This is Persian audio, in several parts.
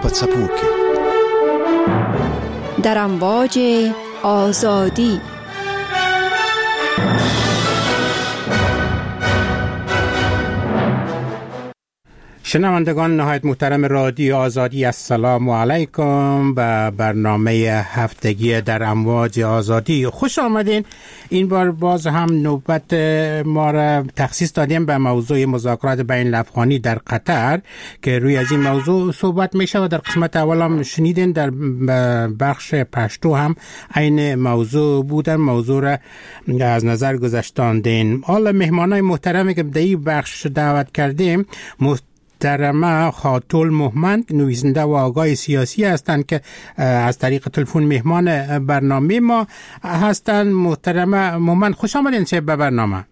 پڅپوکي در امواج آزادی. شنوندگان نهایت محترم رادیو آزادی، السلام علیکم به برنامه هفتگی در امواج آزادی. خوش آمدین. این بار باز هم نوبت ما را تخصیص دادیم به موضوع مذاکرات بین الافغانی در قطر که روی از این موضوع صحبت میشه و در قسمت اول هم شنیدین در بخش پشتو هم این موضوع بودن، موضوع را از نظر گذاشتاندین. حالا مهمانای محترمی که در این بخش دعوت کردیم محترمه خاتون مومند، نویسنده و آگاه سیاسی هستند که از طریق تلفن مهمان برنامه ما هستند. محترمه مومند، خوش آمدین به برنامه.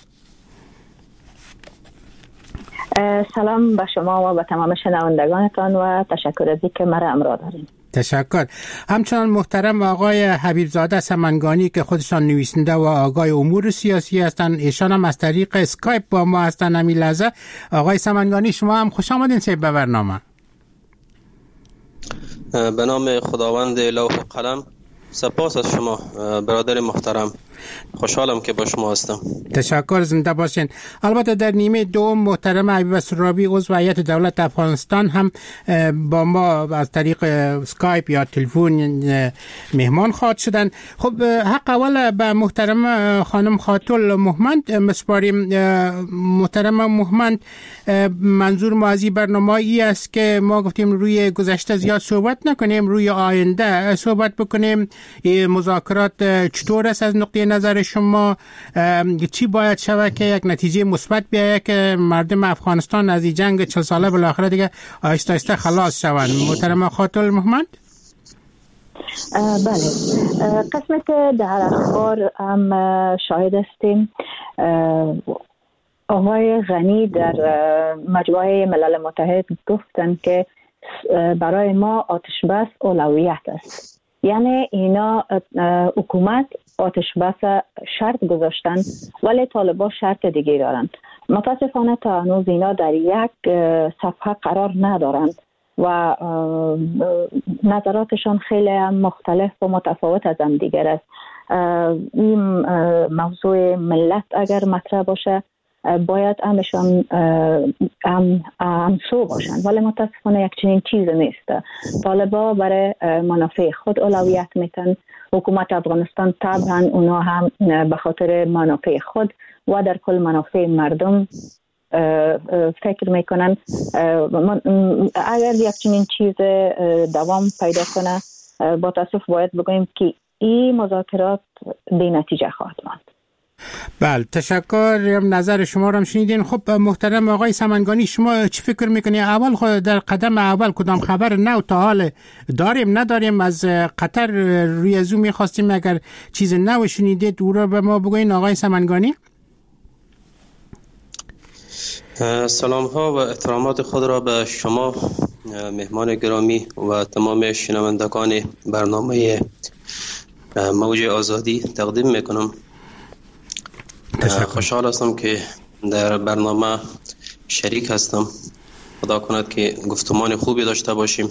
سلام به شما و به تمام شنوندگانتان و تشکر از اینکه مرا همراه دارین. تشکر. همچنان محترم آقای حبیب زاده سمنگانی که خودشان نویسنده و آگاه امور سیاسی هستند، ایشان هم از طریق اسکایپ با ما هستند همین لحظه. آقای سمنگانی، شما هم خوش آمدین به برنامه. به نام خداوند لوح و قلم. سپاس از شما برادر محترم، خوشحالم که با شما هستم. تشکر، زنده باشین. البته در نیمه دوم محترم حبیب سرابی عضو هیئت دولت افغانستان هم با ما از طریق اسکایپ یا تلفن مهمان خواهد شدن. خب حق اول به محترم خانم خاتون مومند مسپاریم. محترم مومند، منظور ما از این برنامه ای است که ما گفتیم روی گذشته زیاد صحبت نکنیم، روی آینده صحبت بکنیم. مذاکرات چطور است از نقطه نظر شما؟ چی باید شود که یک نتیجه مثبت بیاید که مردم افغانستان از این جنگ 40 ساله بالاخره دیگه آهسته آهسته خلاص شوند؟ محترم خاتون مومند. بله، قسمت در اخبار هم شاهد هستیم. آقای غنی در مجموعه ملل متحد گفتن که برای ما آتش بس اولویت است. یعنی اینا حکومت آتش بس شرط گذاشتن ولی طالبان شرط دیگه دارند. متاسفانه تا هنوز اینا در یک صفحه قرار ندارند و نظراتشان خیلی هم مختلف و متفاوت از هم دیگر است. این موضوع ملت اگر مطرح باشه باید همشان همسو باشند، ولی متاسفانه یک چنین چیز نیست. طالبا برای منافع خود اولویت میتن. حکومت افغانستان طبعا اونا هم به خاطر منافع خود و در کل منافع مردم فکر میکنن. اگر یک چنین چیز دوام پیدا کنه با تاسف باید بگوییم که این مذاکرات بی نتیجه خواهد ماند. بله، تشکر. نظر شما رو هم شنیدین. خب محترم آقای سمنگانی، شما چی فکر میکنی؟ اول خود در قدم اول کدام خبر نو تا حال داریم نداریم از قطر روی زوم میخواستیم اگر چیز نو شنیدید او رو به ما بگوین آقای سمنگانی. سلام ها و احترامات خود را به شما مهمان گرامی و تمام شنوندگان برنامه موج آزادی تقدیم میکنم. خوشحال هستم که در برنامه شریک هستم. خدا کند که گفتمان خوبی داشته باشیم.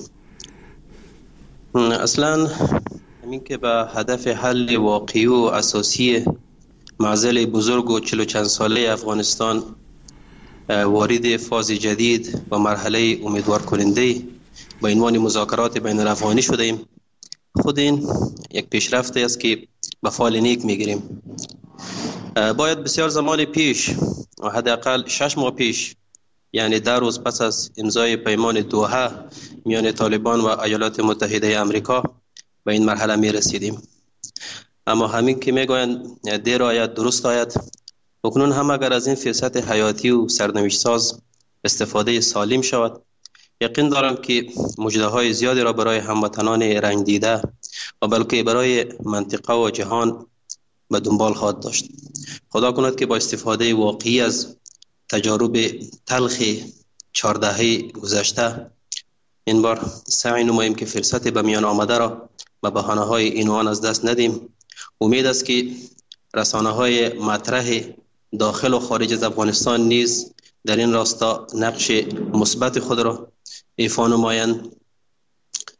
اصلا همین که به هدف حل واقعی و اساسی معضل بزرگ و 40 چند ساله افغانستان وارد فاز جدید و مرحله امیدوار کننده با عنوان مذاکرات بین الافغانی شده ایم. خود این یک پیشرفت است که به فال نیک میگیریم. باید بسیار زمان پیش و حداقل 6 ماه پیش، یعنی 10 روز پس از امضای پیمان دوحه میان طالبان و ایالات متحده آمریکا به این مرحله می رسیدیم. اما همین که میگویند دیر آید درست آید، اکنون هم اگر از این فرصت حیاتی و سرنوشت ساز استفاده سالم شود، یقین دارم که مژده های زیادی را برای هموطنان رنج دیده و بلکه برای منطقه و جهان به دنبال خواهد داشت. خدا کند که با استفاده واقعی از تجارب تلخ 14 گذشته این بار سعی نماییم که فرصت به میان آمده را به بهانه‌های این و آن از دست ندیم. امید است که رسانه‌های مطرح داخل و خارج از افغانستان نیز در این راستا نقش مثبت خود را ایفا نمایند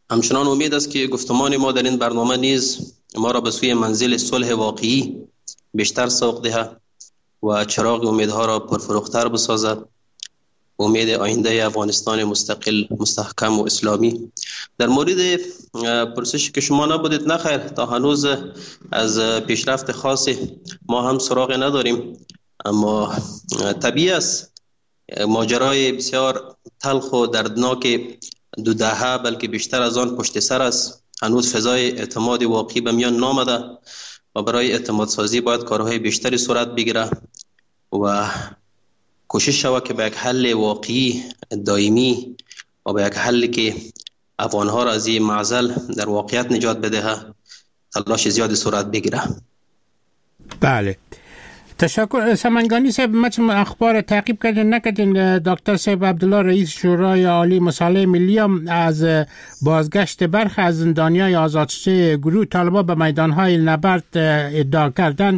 همچنان امید است که گفتمان ما در این برنامه نیز ما را به سوی منزل صلح واقعی بیشتر سوق دهد و چراغ امیدها را پرفروختر بسازد. امید آینده افغانستان مستقل، مستحکم و اسلامی. در مورد پرسشی که شما نبودید، نخیر، تا هنوز از پیشرفت خاصی ما هم سراغ نداریم، اما طبیعی است ماجرای بسیار تلخ و دردناک 2 دهه بلکه بیشتر از آن پشت سر است. هنوز فضای اعتماد واقعی به میان نامده و برای اعتماد سازی باید کارهای بیشتری صورت بگیره و کوشش شود که به یک حل واقعی دائمی و به یک حلی که افغانها را از این معضل در واقعیت نجات بده تلاش زیادی صورت بگیره. بله، تشکر. سمنگانی صاحب، ما اخبار تعقیب کردین نکردین؟ دکتر صاحب عبدالله رئیس شورای عالی مصالحه ملی هم از بازگشت برخی از زندانیان آزاد شده گروه طالبان به میدانهای نبرد ادعا کردن.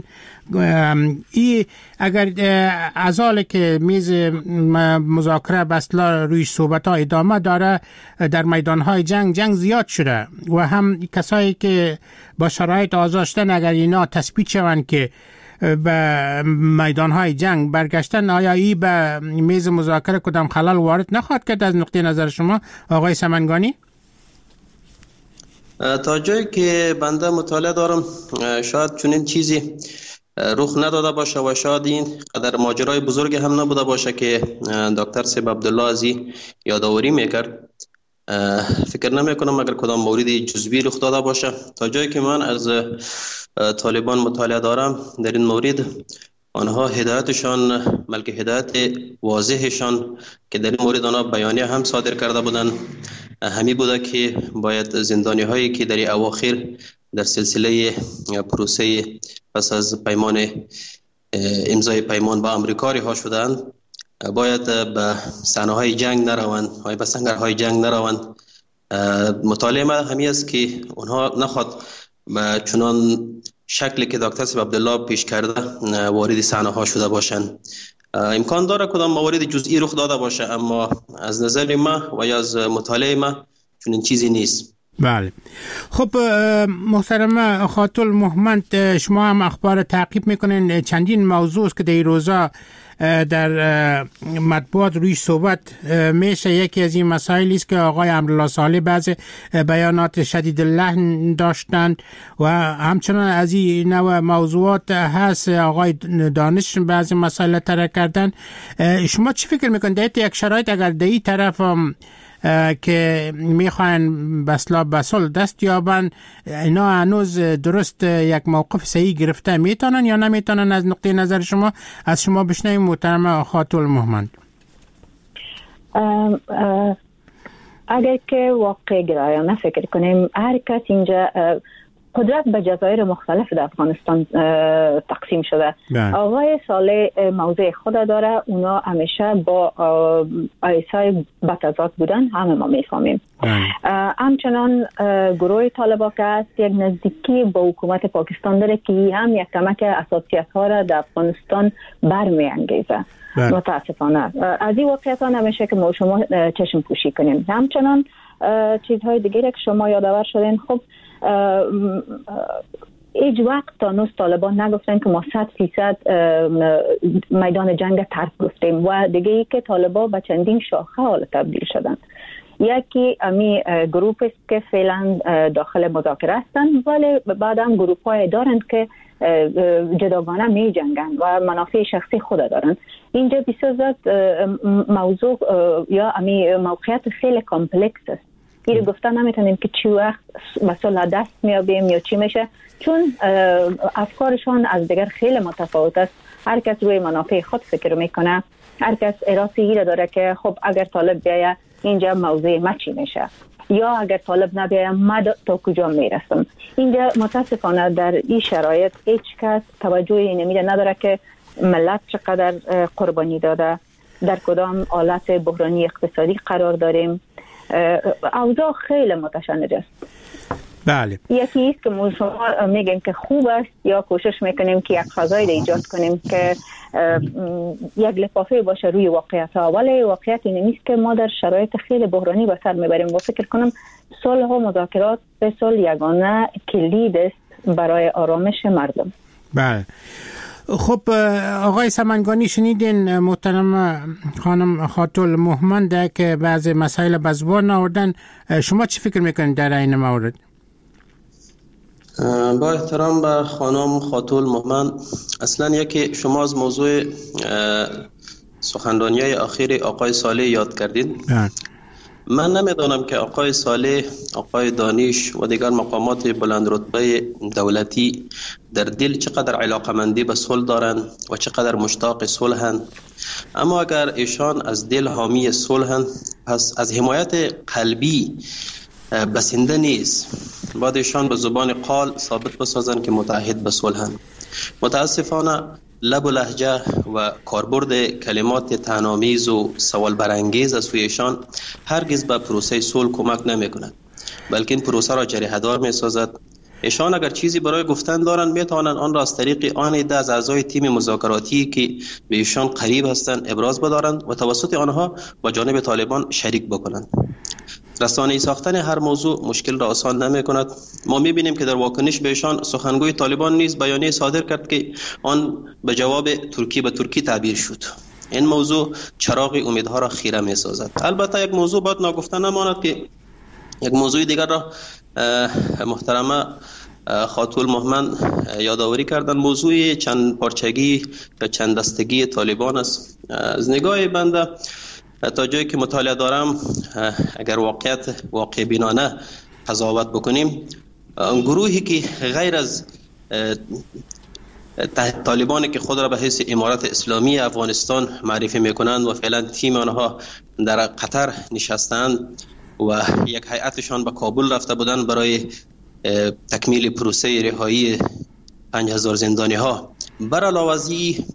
اگر از حالی که میز مذاکره بسلا روی صحبت ها ادامه داره، در میدانهای جنگ زیاد شده و هم کسایی که با شرایط آزاد شدن اگر اینا تثبیت شوند که به میدانهای جنگ برگشتن، آیا این به میز مذاکره کدام خلل وارد نخواهد کرد از نقطه نظر شما آقای سمنگانی؟ تا جایی که بنده مطالعه دارم شاید چنین چیزی رخ نداده باشه و شاید این قدر ماجرای بزرگی هم نبوده باشه که دکتر صاحب عبدالله ازی یادآوری میکرد. فکر نمی کنم اگر کدام موردی جزئی رخ داده باشه. تا جایی که من از طالبان مطالعه دارم در این مورد، آنها هدایتشان بلکه هدایت واضحشان که در این مورد آنها بیانیه هم صادر کرده بودند همی بوده که باید زندانی هایی که در اواخر در سلسله پروسه پس از پیمان امضای پیمان با امریکا رها شدند باید به صحنه های جنگ نروند، به سنگرهای جنگ نروند. مطالعه ما همی است که اونها نخواد به چنان شکلی که دکتر صاحب عبدالله پیش کرده وارد صحنه ها شده باشند. امکان داره کدام موارد جزئی رخ داده باشه، اما از نظر ما و یا از مطالعه ما چنین چیزی نیست. بله. خب محترم خاتون محمد، شما هم اخبار تعقیب میکنین. چندین موضوع است که در این روزا در مطبوعات روی صحبت میشه. یکی از این مسائل است که آقای امرالله صالح بعض بیانات شدید اللحن داشتند و همچنان از این نوع موضوعات هست آقای دانش بعض مسائل طرح کردن. شما چی فکر میکنید در یک شرایط اگر در این طرف که میخواین به صلح دست یابن، اینا هنوز درست یک موقف صحیح گرفته میتونن یا نمیتونن؟ از نقطه نظر شما از شما بشنویم محترم خاتون محمد. اگر که واقع گرایانه فکر کنیم، هر کس اینجا قدرت به جزایر مختلف در افغانستان تقسیم شده. آقای صالح موضع خود داره، اونا همیشه با آیسای بتضاد بودن، همه ما میفهمیم. همچنان گروه طالبان که است یک نزدیکی با حکومت پاکستان داره که هم یک کمک اساسیت ها را در افغانستان برمیانگیزه. متاسفانه از این واقعیت ها نمیشه که ما شما چشم پوشی کنیم. همچنان چیزهای دیگری که شما یادآور شدین، خب هیچ وقت تا نوز طالبان نگفتن که ما 100% میدان جنگ ترک گفتیم و دیگه ای که طالبان به چندین شاخه حال تبدیل شدن. یکی امی گروپ است که فعلا داخل مذاکره هستن، ولی بعد هم گروپ های دارند که جداگانه می جنگن و منافع شخصی خود دارن. اینجا بسیار زیاد موضوع یا امی موقعیت خیلی کامپلکس است. این گفتن نمیتونیم که چی وقت مثلا دست میابیم یا چی میشه، چون افکارشان از دیگر خیلی متفاوت است. هر کس روی منافع خود فکر میکنه، هر کس ارادی ایره داره که خب اگر طالب بیاید اینجا موضوع ما چی میشه، یا اگر طالب نبیاید ما تا کجا میرسم. اینجا متاسفانه در این شرایط هیچ کس توجه اینمیده نداره که ملت چقدر قربانی داده، در کدام حالت بحرانی اقتصادی قرار داریم. اوضاع خیلی متشنج است. بله. یکی است که ما شما میگیم که خوب است یا کوشش میکنیم که یک فضایی ایجاد کنیم که یک لفافه باشه روی واقعیت ها، ولی واقعیت این نیست که ما در شرایط خیلی بحرانی به سر میبریم و فکر کنم صلح و مذاکرات به صلح یگانه کلید است برای آرامش مردم. بله. خب آقای سمنگانی، شنیدین محترم خانم خاتون مهمند که بعضی مسائل به زبان آوردن، شما چی فکر میکنید در این مورد؟ با احترام به خانم خاتون مهمند، اصلا یکی شما از موضوع سخنرانی اخیر آقای صالح یاد کردین. من نمیدانم که آقای صالح، آقای دانش و دیگر مقامات بلند رتبه دولتی در دل چقدر علاقمندی به صلح دارند و چقدر مشتاق صلحند، اما اگر ایشان از دل حامی صلحند، پس از حمایت قلبی بسنده نیست. باید ایشان به زبان قال ثابت بسازند که متعهد به صلحند. متاسفانه لب و لهجه و کاربرد کلمات طعنه‌آمیز و سوال برانگیز از سویشان هرگز به پروسه صلح کمک نمی‌کند، بلکه این پروسه را جریحه‌دار می‌سازد. ایشان اگر چیزی برای گفتن دارند می‌توانند آن را از طریق آن عده از اعضای تیم مذاکراتی که به ایشان قریب هستند ابراز بدارند و توسط آنها با جانب طالبان شریک بکنند. رسانه‌ای ساختن هر موضوع مشکل را آسان نمی‌کند. ما می‌بینیم که در واکنش به ایشان سخنگوی طالبان نیز بیانیه صادر کرد که آن به جواب ترکی به ترکی تعبیر شد. این موضوع چراغ امیدها را خیره می‌سازد. البته یک موضوع باید ناگفته نماند که یک موضوع دیگر را محترمه خاتون مهمند یادآوری کردن، موضوع چند پارچگی یا چند دستگی طالبان است. از نگاه بنده تا جایی که مطالعه دارم، اگر واقع بینانه قضاوت بکنیم، گروهی که غیر از طالبانی که خود را به حیث امارت اسلامی افغانستان معرفی میکنند و فعلا تیم آنها در قطر نشستند و یک هیئتشان به کابل رفته بودند برای تکمیل پروسه رهایی 5000 زندانی ها، بر علاوه از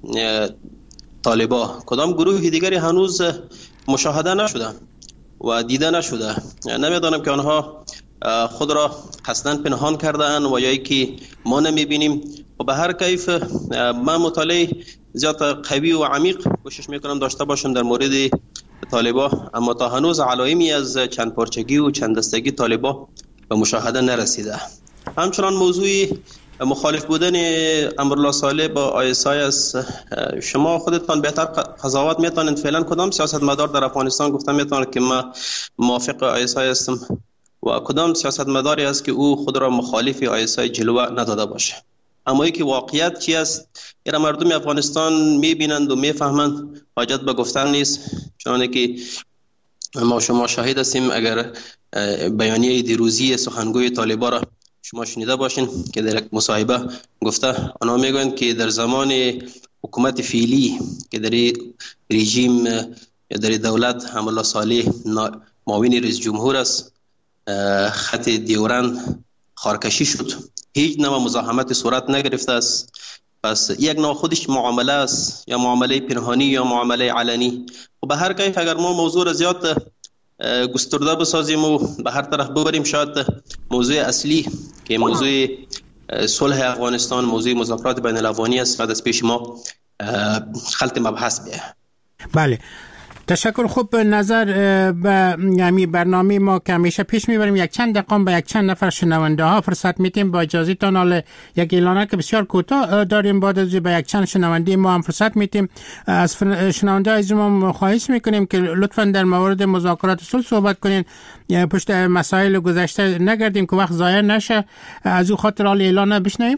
طالبا کدام گروه دیگری هنوز مشاهده نشده و دیده نشده. نمیدانم که آنها خود را قصداً پنهان کردن و یا ای که ما نمیبینیم. و به هر کیف من مطالعه زیاد قوی و عمیق کوشش میکنم داشته باشم در مورد طالبا، اما تا هنوز علائمی از چند پارچگی و چند دستگی طالبا به مشاهده نرسیده. همچنان موضوع مخالف بودن امرالله صالح با ISI است. شما خودتان بهتر قضاوت میتونید فعلا کدام سیاستمدار در افغانستان گفته میتواند که ما موافق ISI هستم و کدام سیاستمداری است که او خود را مخالف ISI جلوه نداده باشه. اما ای که واقعیت چی است ایرا مردم افغانستان میبینند و میفهمند، حاجت به گفتن نیست. چنانه که ما شما شاهد هستیم، اگر بیانیه دیروزی سخنگوی طالبان را شما شنیده باشین که در مصاحبه گفته، آنها میگویند که در زمان حکومت فعلی که در رژیم یا در دولت امرالله صالح معاون رئیس جمهور است، خط دیورن خارکشی شد، هیچ نوع مزاحمت صورت نگرفته است. پس یک نوع خودش معامله است، یا معامله پنهانی یا معامله علنی. و به هر کیف اگر ما موضوع را زیاد گسترده بسازیم و به هر طرف ببریم، شاید موضوع اصلی که موضوع صلح افغانستان، موضوع مذاکرات بین الاقوانی است، بعد از پیش ما خلط مبحث بیه. بله، تشکر. خوب، نظر به یعنی برنامه ما که همیشه پیش میبریم یک چند دقیقه به یک چند نفر شنونده ها فرصت میتیم. با اجازهتان حالا یک اعلانه که بسیار کوتاه داریم، بعد از به یک چند شنونده ما هم فرصت میتیم. از شنونده از ما خواهش میکنیم که لطفا در مورد مذاکرات صلح صحبت کنین، پشت مسائل گذشته نگردیم که وقت ضایع نشه. از او خاطر حالا اعلانه بشنویم.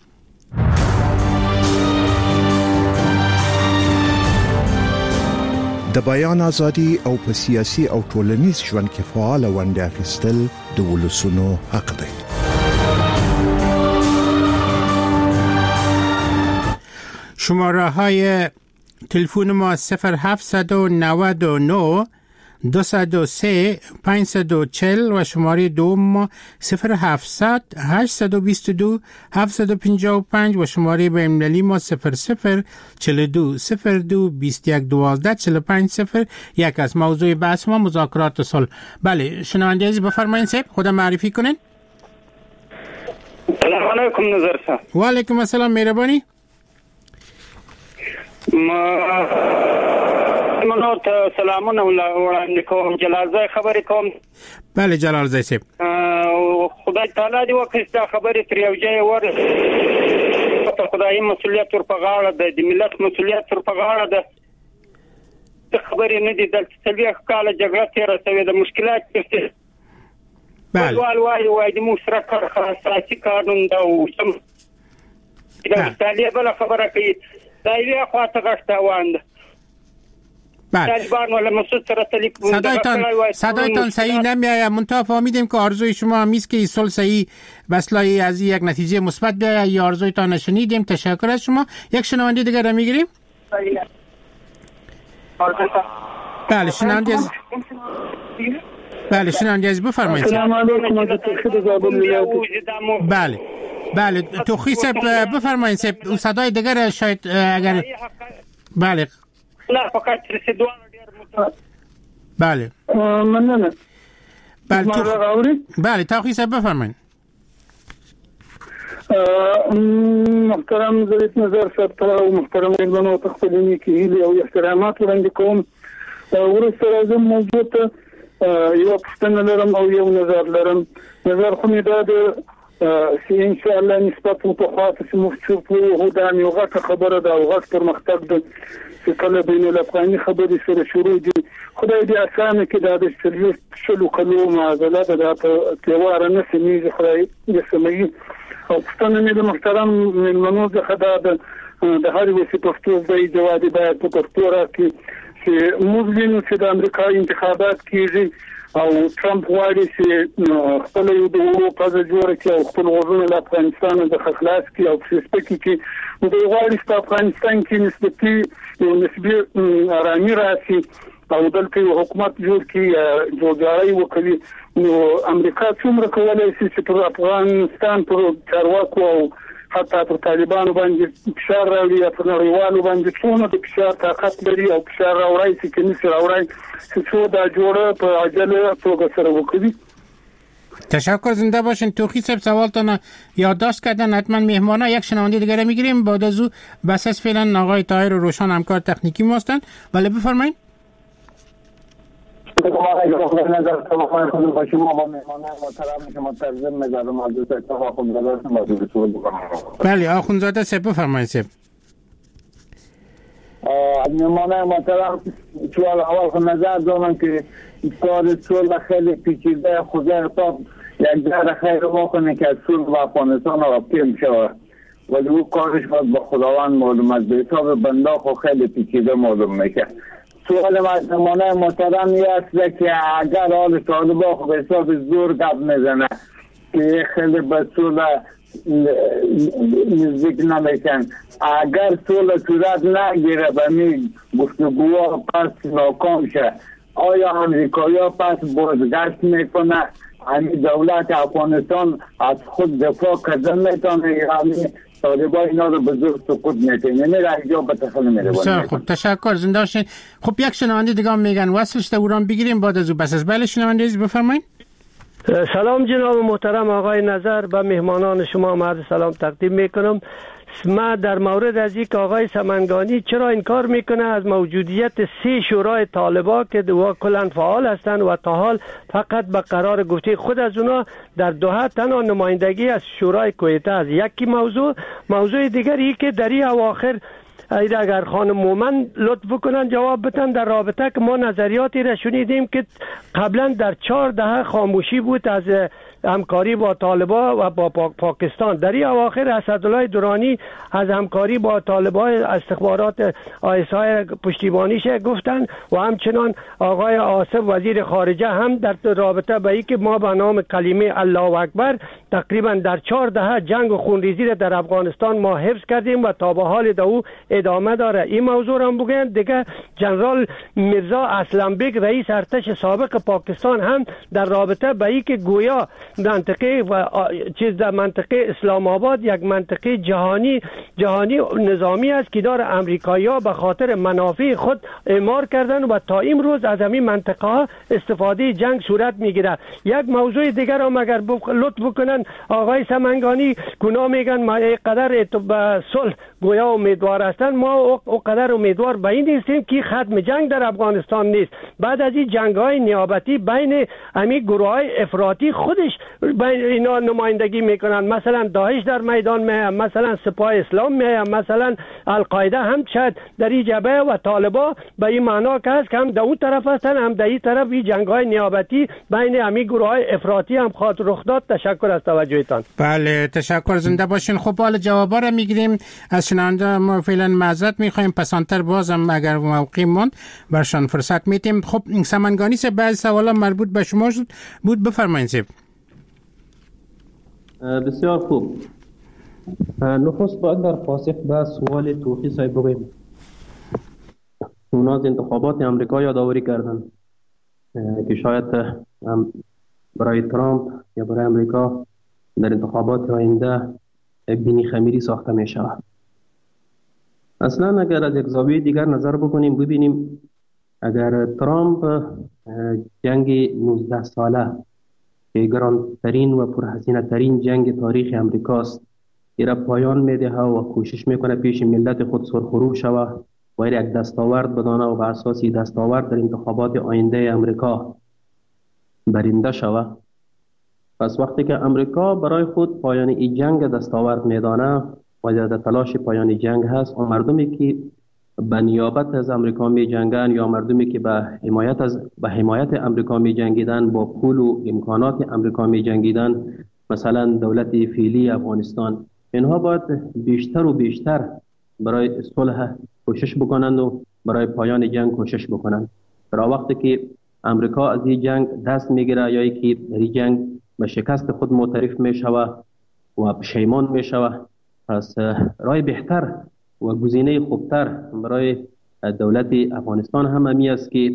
د بیان ازادي او په سیاسي او ټولنیز ژوند کې فعال ونډه اخیستل د ولسونو حق دی. شماره های تلفن ما 0799 203 540 و شماره دوم ما 0700 822 755 و شماره بین‌المللی ما 00 42 02 21 12 45 0. یک از موضوع بحث ما مذاکرات صلح. بله، شنونده عزیز بفرمایید صاحب، خودم معرفی کنین. سلام علیکم نظر صاحب. و علیکم السلام مهربانی. منو ته سلامونه وړاندې کوم. جلال زای خبرې کوم. بله جلال زای صاحب. خدای تعالی دې وکړي دا خبرې تر یو ځای ور خدای مسؤلیت ور په غاړه ده، د ملت مسؤلیت ور په غاړه ده. د خبرې نه دي دلته 40 کاله جګړه تیره شوې ده، مشکلات دي. بله وای د مشترک اساسي قانون دا او سم دا طالب خبره کوي دا یې خواته غشته وانده. طالبان ولا مسعود سره تلیف صدایتان صحیح نمیآید. منتها فهمیدیم که آرزوی شما همیست که این صلح صحیح بسلای از یک نتیجه مثبت بیاید. یا آرزویتان نشنیدیم. تشکر از شما. یک شنونده دیگر را میگیریم. بله شنونده از بفرمایید. سلام علیکم از ترکیه زابل ولایت. بله توخی صاحب بفرمایید صاحب. اون صدای دیگر شاید اگر بله لا فقط رسیدوان ډیر بله مننه. بله توخی صاحب بفرمایید. محترم ضریف نظر صاحب ته او محترم مېلمنو ته خپلې نیکې هیلې او احترامات وړاندې کوم. وروسته راځم موضوع ته. یو پوښتنه لرم او یو نظر لرم. نظر خو مې دا ده چې ان شاء الله نسبت په خاطر چې مفتوح وو دا یو غټه خبره ده او غټ پرمختګ ده چې کله بین الافغاني خبرې سره شروع دي. خدای دې اسانه کې دا د شلو کلو معادله ده په تیواره نه سمېږي. خدای دې سموي. او پښتنه مې د محترم مېلمنو څخه دا د هر وسې پښتو ځای جواب باید په پښتو راکړي چې موږ وینو چې د امریکا انتخابات کېږي او ټرمپ غواړي چې خپل یو د پزه جوړه کړي او خپل غوښتنه له افغانستان د خلاص کړي او فیسبوک کې دوی غواړي چې افغانستان کې نسبي آرامي راشي او دلته یو حکومت جوړ کړي جوړجاړی وکړي. نو امریکا څومره کولای شي چې پر افغانستان پر چارواکو او حتی پر طالبانو باندې فشار راوړي یا پر نړیوالو باندې څونه د فشار طاقت لري او فشار راوړي چې کنيسي راوړي چې څو دا جوړه په عجله توګه سره وکړي. تشکر. زنده باشین. توخی صاحب سوالتان یادداشت کردن. حتما مهمانا یک شنونده دیگر میگیریم. بعد از او بس از فعلا آقای طاهر و روشن همکار تکنیکی ما هستند. ولی بفرمایید. بله آخوندزاده صاحب بفرمایید صاحب. مهمان محترم سوال اول خود نظر دارم که کار صلح خیلی پیچیده. خدا خطاب یک در خیر بکنه که صلح و افغانستان را پیل شود ولی او کارش باید به خداوند معلوم است. به حساب بنده خو خیلی پیچیده معلوم میشه. سوال مهمان محترم این است که اگر حال طالبان خو به حساب زور گپ میزنه که خیلی به صلح نزدیک نمیشن، اگر صلح صورت نگیره به می گفتگوها پس ناکام شه، آیا امریکایی پس بازگشت میکنه؟ همین دولت افغانستان از خود دفاع کردن میتونه یا طالبان اینا رو به زور سقوط میتونه؟ میره اینجا به تخیل میره. بسیار خوب تشکر. زنده باشین. خب یک شنونده دیگه هم میگن وصلش دوران بگیریم بعد از او بس از بله شنونده عزیز بفرمایید. سلام جناب محترم آقای نظر، به مهمانان شما عرض سلام تقدیم میکنم. ما در مورد از یک آقای سمنگانی چرا انکار میکنه از موجودیت 3 شورای طالبان که کلاً فعال هستند و تا حال فقط به قرار گفته خود از اونا در دوحه تنها نمایندگی از شورای کویته است. یکی موضوع دیگری که در این اواخر اگر خانم مومن لطف کنن جواب بدن در رابطه که ما نظریاتی را شنیدیم که قبلا در 4 دهه خاموشی بود از همکاری با طالبان و با پاکستان. در این اواخر اسدالله درانی از همکاری با طالبان استخبارات آیسای پشتیبانیش گفتن و همچنان آقای آصف وزیر خارجه هم در رابطه به اینکه ما به نام کلمه الله اکبر تقریبا در 4 دهه جنگ و خونریزی را در افغانستان ما حفظ کردیم و تا به حال دو ادامه داره. این موضوع را بگن دیگه جنرال میرزا اسلم بیگ رئیس ارتش سابق پاکستان هم در رابطه به اینکه گویا منطقه و چیز در منطقه اسلام آباد یک منطقه جهانی نظامی است که داره امریکایی‌ها به خاطر منافع خود اعمار کردن و تا امروز از همین منطقه ها استفاده جنگ صورت میگیره. یک موضوع دیگر هم اگر لطف بکنن آقای سمنگانی، گناه میگن ما قدر به صلح گویا امیدوار هستن، ما او قدر امیدوار به این نیستیم که ختم جنگ در افغانستان نیست. بعد از این جنگ‌های نیابتی بین همین گروه‌های افراطی خودش بین اینا نمایندگی میکنن، مثلا داعش در میدان میه، مثلا سپاه اسلام میه، مثلا القاعده هم شاید در این جبهه و طالبا به این معنا که هست که هم در اون طرف هستن هم در این طرف این جنگ‌های نیابتی بین همین گروه‌های افراطی هم خاطر رخ داد. تشکر از توجهتان. بله تشکر، زنده باشین. خب حالا جوابا رو میگیریم از شنونده. ما فعلا معذرت میخوایم، پسانتر بازم اگر موقع موند برشان فرصت میتیم. خب سمنگانی سے بعض سوالا مربوط به شما بود، بفرمایید. بسیار خوب. نخست باید در پاسخ به سوال توفیق صاحب بگویم اونا از انتخابات امریکا یادآوری کردن که شاید برای ترامپ یا برای امریکا در انتخابات آینده بینی خمیری ساخته می شود. اصلا اگر از یک زاویه دیگر نظر بکنیم ببینیم اگر ترامپ جنگ 19 ساله که گرانترین و پرهزینه ترین جنگ تاریخ امریکاست ایرا پایان میده و کوشش میکنه پیش ملت خود سرخروب شوه و یک دستاورد بدانه و به اساس دستاورد در انتخابات آینده امریکا برنده شوه، پس وقتی که امریکا برای خود پایان این جنگ دستاورد میدانه و در تلاش پایان جنگ هست و مردمی که به نیابت از امریکا می جنگن یا مردمی که به حمایت امریکا می جنگیدن با پول و امکانات امریکا می جنگیدن، مثلا دولت فعلی افغانستان، اینها باید بیشتر و بیشتر برای صلح کوشش بکنند و برای پایان جنگ کوشش بکنند. در وقتی که امریکا از این جنگ دست میگیره یا که در این جنگ به شکست خود معترف می شود و پشیمان می شود، پس راه بهتر و گزینه خوبتر برای دولت افغانستان هم همی است که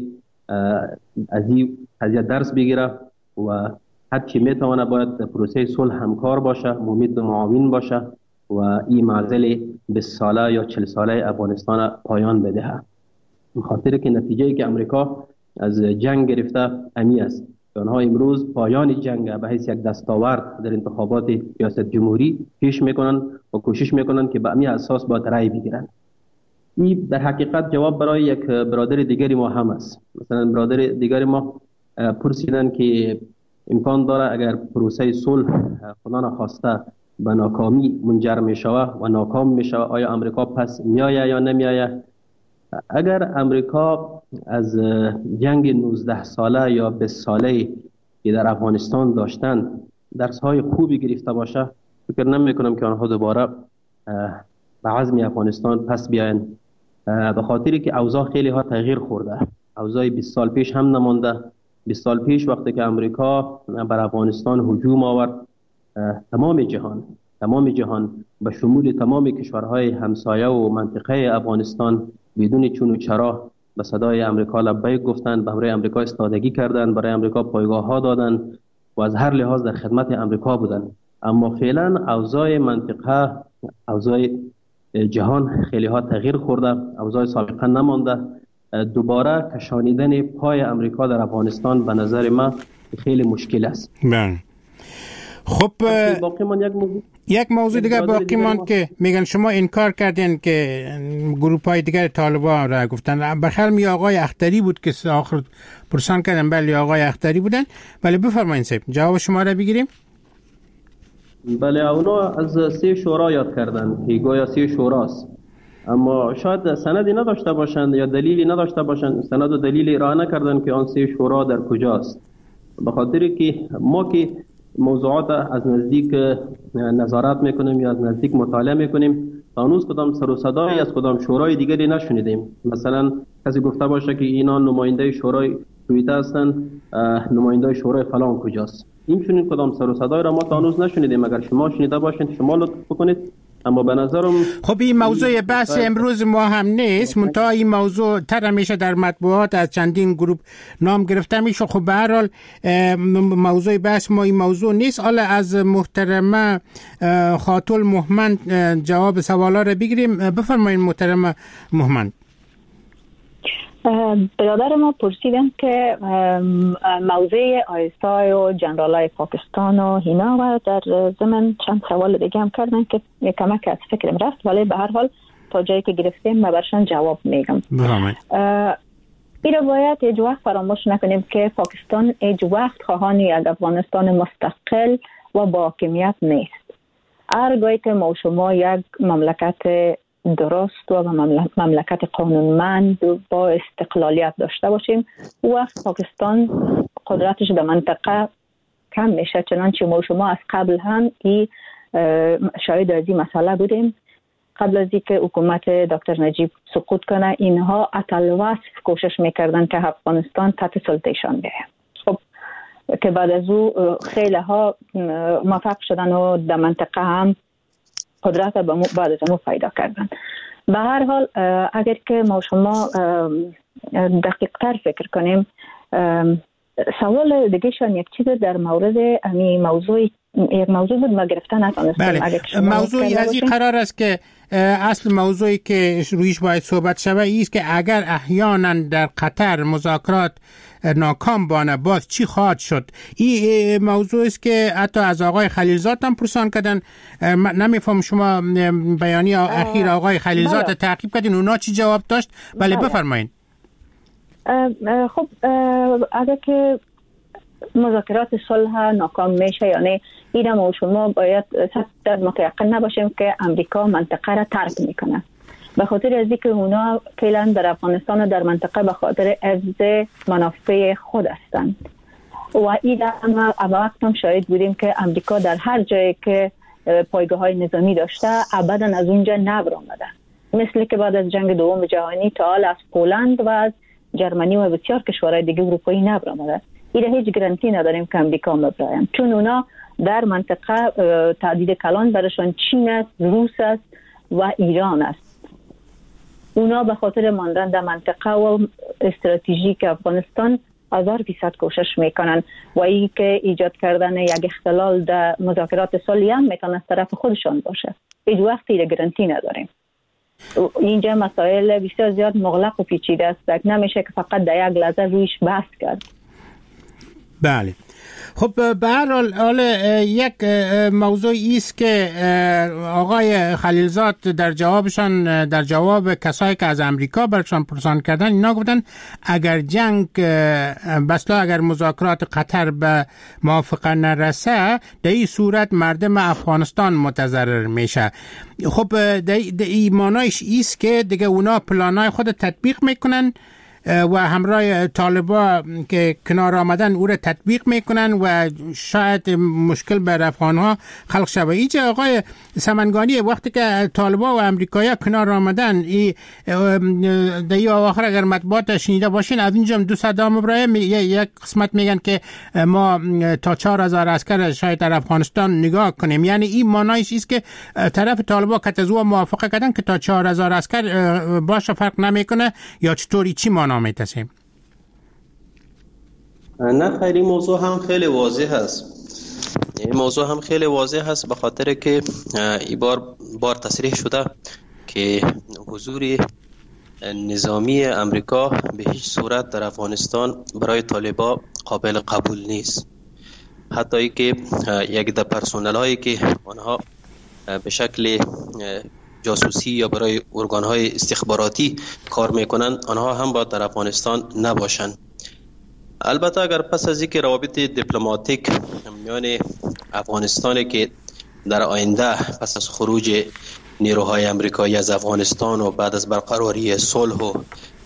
از این درس بگیره و هر چی میتونه باید پروسه صلح همکار باشه، ممید معاون باشه و این معضل 20 ساله یا 40 ساله افغانستان پایان بدهه. خاطر که نتیجه که امریکا از جنگ گرفته همی است. آنها امروز پایان جنگ به حیث یک دستاورد در انتخابات ریاست جمهوری پیش میکنن و کوشش میکنن که به همین اساس با رأی بگیرن. این در حقیقت جواب برای یک برادر دیگری ما هم است. مثلا برادر دیگری ما پرسیدن که امکان داره اگر پروسه صلح خدا نخواسته به ناکامی منجر میشوه و ناکام میشوه آیا امریکا پس میآید یا نمیآید؟ اگر امریکا از جنگ 19 ساله یا 20 ساله که در افغانستان داشتن درس‌های خوبی گرفته باشه، فکر نمی‌کنم که آنها دوباره به عزم افغانستان پس بیاین، به خاطری که اوضاع خیلی ها تغییر خورده. اوضاع 20 سال پیش هم نمانده. 20 سال پیش وقتی که امریکا بر افغانستان هجوم آورد، تمام جهان به شمول تمام کشورهای همسایه و منطقه افغانستان بدون چون و چرا به صدای امریکا لبیک گفتند، به همراه امریکا استادگی کردند، برای امریکا پایگاه ها دادند و از هر لحاظ در خدمت امریکا بودند. اما فعلا اوضاع منطقه، اوضاع جهان خیلی ها تغییر خورده، اوضاع سابقه نمانده. دوباره کشانیدن پای امریکا در افغانستان به نظر من خیلی مشکل است. بله. خب یک موضوع دیگر باقی ماند که میگن شما انکار کردین که گروه های دیگر طالبان را گفتن. بخیر می آقای اختری بود که آخر پرسان کردن. بله آقای اختری بودن. بله بفرمایید صاحب جواب شما را بگیریم. بله اونا از 3 شورا یاد کردن که گویا 3 شوراست، اما شاید سندی نداشته باشند یا دلیلی نداشته باشند، سند و دلیلی ارائه نکردن که آن 3 شورا در کجاست. به خاطر که ما که موضوعات از نزدیک نظارت میکنیم یا از نزدیک مطالعه میکنیم، هنوز کدام سر و صدایی از کدام شورای دیگری نشنیدیم. مثلا کسی گفته باشه که اینا نماینده شورای توییته هستن، نماینده شورای فلان کجاست؟ این چنین کدام سر و صدایی را ما تا هنوز نشنیدیم. اگر شما شنیده باشین شما لطف بکنید. اما به نظرم خب این موضوع بحث امروز ما هم نیست، منتها این موضوع تر همیشه در مطبوعات از چندین گروه نام گرفته میشه. خب به هر حال موضوع بحث ما این موضوع نیست. حالا از محترمه خاتون مهمند جواب سوالا رو بگیریم. بفرمایید محترمه مهمند. برادر ما پرسیدن که موضوع آیسای و جنرالای پاکستان و هینا و در ضمن چند سوال دیگه هم کردن که کمک از فکرم رفت، ولی به هر حال تا جایی که گرفتیم ما برشان جواب میگم. این رو باید هیچ وقت فراموش نکنیم که پاکستان هیچ وقت خواهان یک افغانستان مستقل و با حاکمیت نیست. هرگاهی که ما شما یک مملکت درست و مملکت قانونمند با استقلالیت داشته باشیم، وقت پاکستان قدرتش در منطقه کم میشه. چنانچه ما شما از قبل هم شاهد از این مسئله بودیم. قبل از اینکه حکومت دکتر نجیب سقوط کنه، اینها اتلوث کوشش میکردن که افغانستان تحت سلطهشان بیاید. خب که بعد از او خیلی ها موفق شدن و در منطقه هم قدرت بعد از اون پیدا کردن. به هر حال اگر که ما شما دقیق تر فکر کنیم، سوال دیگه شان یک چیز در مورد یک موضوع بود ما گرفتن نتونستیم. بله، موضوعی از این قرار است که اصل موضوعی که رویش باید صحبت شود ایست که اگر احیانا در قطر مذاکرات ناکام بانه باز چی خواهد شد. این موضوع است که حتی از آقای خلیلزاد هم پرسان کردن. نمیفهم شما بیانیه اخیر آقای خلیلزاد تعقیب کردین، اونا چی جواب داشت؟ بله بفرمایید. خب اگر که مذاکرات صلح ناکام میشه، یعنی اینا ما شما باید متيقن نباشیم که امریکا منطقه را ترک میکنه، به خاطر از اینکه اونا فعلا در افغانستان و در منطقه به خاطر حفظ منافع خود هستند و اینا ما وقت هم شاهد بودیم که امریکا در هر جایی که پایگاه های نظامی داشته ابدا از اونجا نبر آمده، مثل که بعد از جنگ دوم جهانی تا حال از پولند و از جرمنی و بسیار کشورهای دیگه اروپایی نبر آمده. این هیچ گارانتی نداریم که امریکا مبرایم، چون اونا در منطقه تهدید کلان برشان چین است، روس است و ایران است. اونا به خاطر ماندن در منطقه و استراتژیک افغانستان 1000% کوشش میکنن و این که ایجاد کردن یک اختلال در مذاکرات صلحی هم میتونه از طرف خودشان باشه. هیچ وقت این گارانتی نداریم. اینجا مسائل بسیار زیاد مغلق و پیچیده است، نمیشه که فقط در یک لحظه رویش بحث کرد. بله. خب به هر حال یک موضوعی است که آقای خلیلزاد در جوابشان، در جواب کسایی که از امریکا برشان پرسان کردن، اینا گفتن اگر جنگ بسلا اگر مذاکرات قطر به موافقه نرسه، در این صورت مردم افغانستان متضرر میشه. خب این معنیش ایست که دیگه اونا پلانای خود تطبیق میکنن و همراه طالبا که کنار آمدن او را تطبیق میکنن و شاید مشکل بر افغانها خلق شود. اینجا آقای سمنگانی وقتی که طالبا و امریکایی‌ها کنار آمدن، در آخر اگر مطبوعات شنیده باشین از اینجا 200 ابراهیم یک قسمت میگن که ما تا 4000 عسکر شاید در افغانستان نگاه کنیم. یعنی این معنیش است که طرف طالبا که از او موافقه کردن که تا 4000 عسکر باشه فرق نمیکنه، یا چطوری چی معنی میتسیم؟ نه خیلی موضوع هم خیلی واضح هست. این موضوع هم خیلی واضح هست به خاطر که این بار تصریح شده که حضور نظامی امریکا به هیچ صورت در افغانستان برای طالبا قابل قبول نیست. حتی ای که یک در پرسونل هایی که آنها به شکل جاسوسی یا برای ارگان‌های استخباراتی کار میکنن، آنها هم باید در افغانستان نباشن. البته اگر پس از اینکه روابط دیپلماتیک میان افغانستان که در آینده پس از خروج نیروهای امریکایی از افغانستان و بعد از برقراری صلح و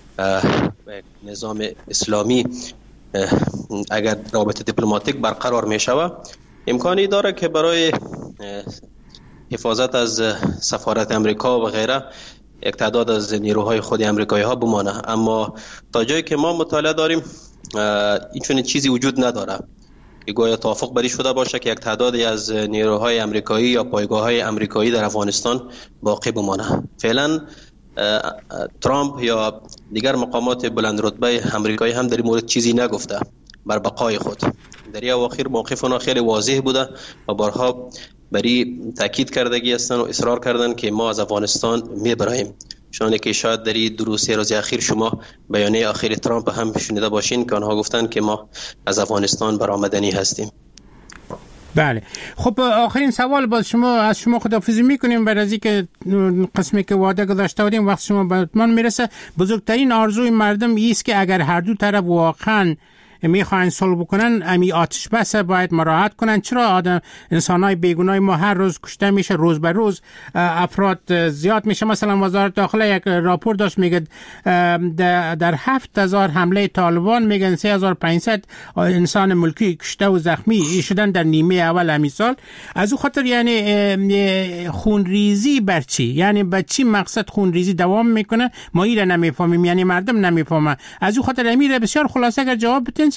نظام اسلامی اگر روابط دیپلماتیک برقرار می شود، امکانی داره که برای حفاظت از سفارت امریکا و غیره یک تعداد از نیروهای خود امریکایی ها بمانه. اما تا جایی که ما مطالعه داریم این چیزی وجود نداره که گویا توافق بری شده باشه که یک تعدادی از نیروهای امریکایی یا پایگاه‌های امریکایی در افغانستان باقی بمانه. فعلا ترامپ یا دیگر مقامات بلند رتبه امریکایی هم در این مورد چیزی نگفته بر بقای خود. در این اواخر موقف اونا خیلی واضح بوده و بارها بری تاکید کردگی هستن و اصرار کردن که ما از افغانستان میبریم. شانه که شاید در این 2-3 روز اخیر شما بیانیه اخیر ترامپ هم شنیده باشین که آنها گفتن که ما از افغانستان برآمدنی هستیم. بله. خب آخرین سوال باز از شما خداحافظی میکنیم بعد از اینکه قسمی که وعده گذاشته بودیم وقت شما به اتمام میرسه. بزرگترین آرزوی مردم است که اگر هر دو طرف واقعا میخواین صلح بکنن امی آتش بس باید مراعات کنن. چرا انسانای بیگناه ما هر روز کشته میشه، روز به روز افراد زیاد میشه؟ مثلا وزارت داخله یک راپور داشت میگه در 7000 حمله طالبان میگن 3500 انسان ملکی کشته و زخمی شدن در نیمه اول همین سال. از او خاطر یعنی خونریزی بر چی؟ یعنی به چی مقصد خونریزی دوام میکنه؟ ما ایره نمیفهمیم، یعنی مردم نمیفهمن. از او خاطر امیر بسیار خلاصه اگر جواب بتین.